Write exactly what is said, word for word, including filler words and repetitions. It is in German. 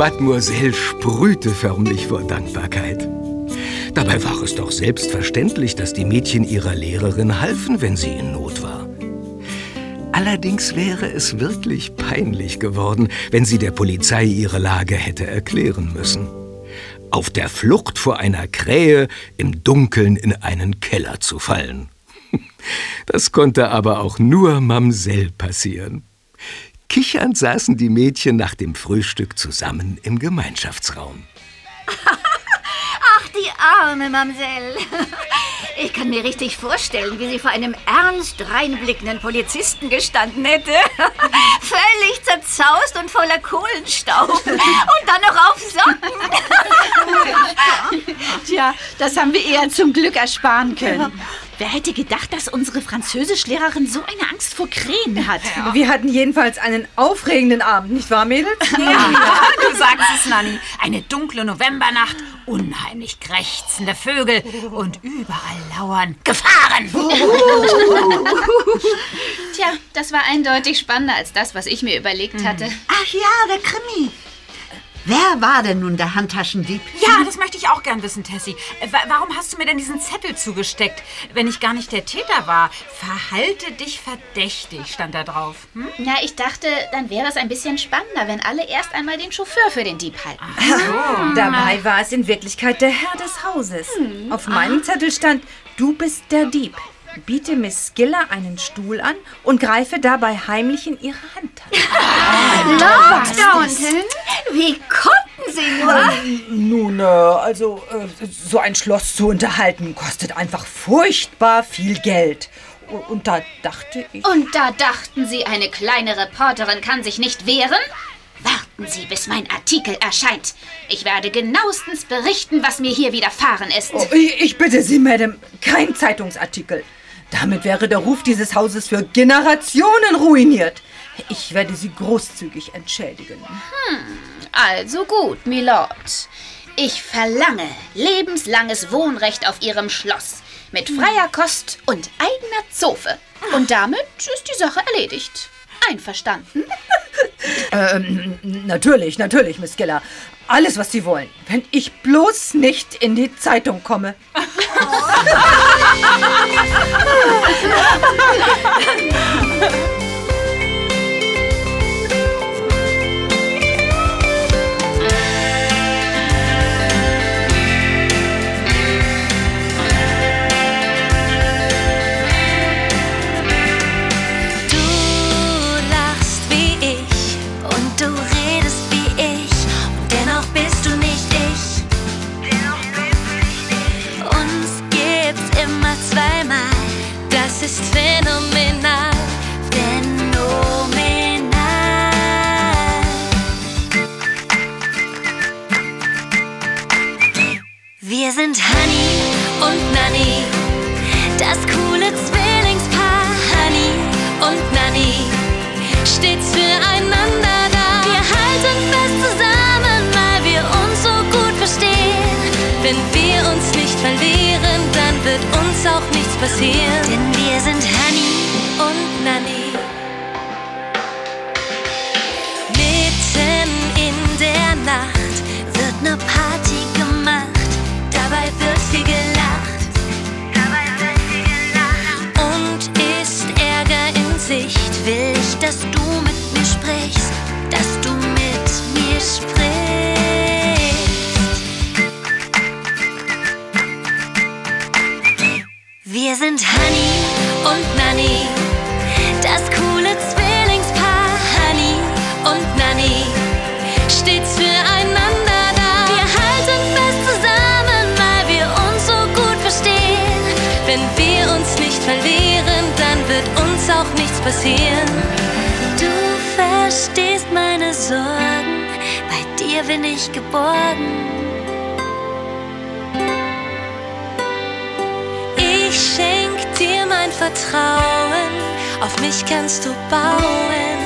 Mademoiselle sprühte förmlich vor Dankbarkeit. Dabei war es doch selbstverständlich, dass die Mädchen ihrer Lehrerin halfen, wenn sie in Not war. Allerdings wäre es wirklich peinlich geworden, wenn sie der Polizei ihre Lage hätte erklären müssen. Auf der Flucht vor einer Krähe im Dunkeln in einen Keller zu fallen. Das konnte aber auch nur Mamsell passieren. Kichernd saßen die Mädchen nach dem Frühstück zusammen im Gemeinschaftsraum. Ach, die arme Mamsell. Ich kann mir richtig vorstellen, wie sie vor einem ernst reinblickenden Polizisten gestanden hätte. Völlig zerzaust und voller Kohlenstaub. Und dann noch auf Socken. Tja, das haben wir eher zum Glück ersparen können. Wer hätte gedacht, dass unsere Französischlehrerin so eine Angst vor Krähen hat? Ja. Wir hatten jedenfalls einen aufregenden Abend, nicht wahr, Mädels? Ja, ja, du sagst es, Nanni. Eine dunkle Novembernacht, unheimlich krächzende Vögel und überall lauern Gefahren. Tja, das war eindeutig spannender als das, was ich mir überlegt hatte. Ach ja, der Krimi. Wer war denn nun der Handtaschendieb? Ja, das möchte ich auch gern wissen, Tessie. Warum hast du mir denn diesen Zettel zugesteckt, wenn ich gar nicht der Täter war? Verhalte dich verdächtig, stand da drauf. Hm? Ja, ich dachte, dann wäre es ein bisschen spannender, wenn alle erst einmal den Chauffeur für den Dieb halten. Ach so. Dabei war es in Wirklichkeit der Herr des Hauses. Hm. Auf meinem Zettel stand, du bist der Dieb. Biete Miss Skiller einen Stuhl an und greife dabei heimlich in ihre Handtasche. Ah, Lord Downton, wie konnten Sie nur? Nun, äh, also, äh, so ein Schloss zu unterhalten, kostet einfach furchtbar viel Geld. Und da dachte ich... Und da dachten Sie, eine kleine Reporterin kann sich nicht wehren? Warten Sie, bis mein Artikel erscheint. Ich werde genauestens berichten, was mir hier widerfahren ist. Oh, ich, ich bitte Sie, Madame, kein Zeitungsartikel. Damit wäre der Ruf dieses Hauses für Generationen ruiniert. Ich werde Sie großzügig entschädigen. Hm, also gut, Milord. Ich verlange lebenslanges Wohnrecht auf Ihrem Schloss mit freier Kost und eigener Zofe. Und damit ist die Sache erledigt. Einverstanden? ähm, natürlich, natürlich, Miss Skiller. Alles, was Sie wollen. Wenn ich bloß nicht in die Zeitung komme. Das ist phänomenal, phänomenal. Wir sind Honey und Nanny, das coole Zwillingspaar. Honey und Nanny, stets füreinander da. Wir halten fest zusammen, weil wir uns so gut verstehen. Wenn wir uns nicht verlieren, dann wird uns auch nichts passieren. Denn wir sind Honey und Nanny. Mitten in der Nacht wird ne Party gemacht. Dabei wird viel gelacht. Dabei wird viel gelacht. Und ist Ärger in Sicht, will ich, dass du mit mir sprichst. Dass du mit mir sprichst. Wir sind Honey und Nanny, das coole Zwillingspaar. Honey und Nanny, stets füreinander da. Wir halten fest zusammen, weil wir uns so gut verstehen. Wenn wir uns nicht verlieren, dann wird uns auch nichts passieren. Du verstehst meine Sorgen, bei dir bin ich geborgen. Ich schenk dir mein Vertrauen, auf mich kannst du bauen.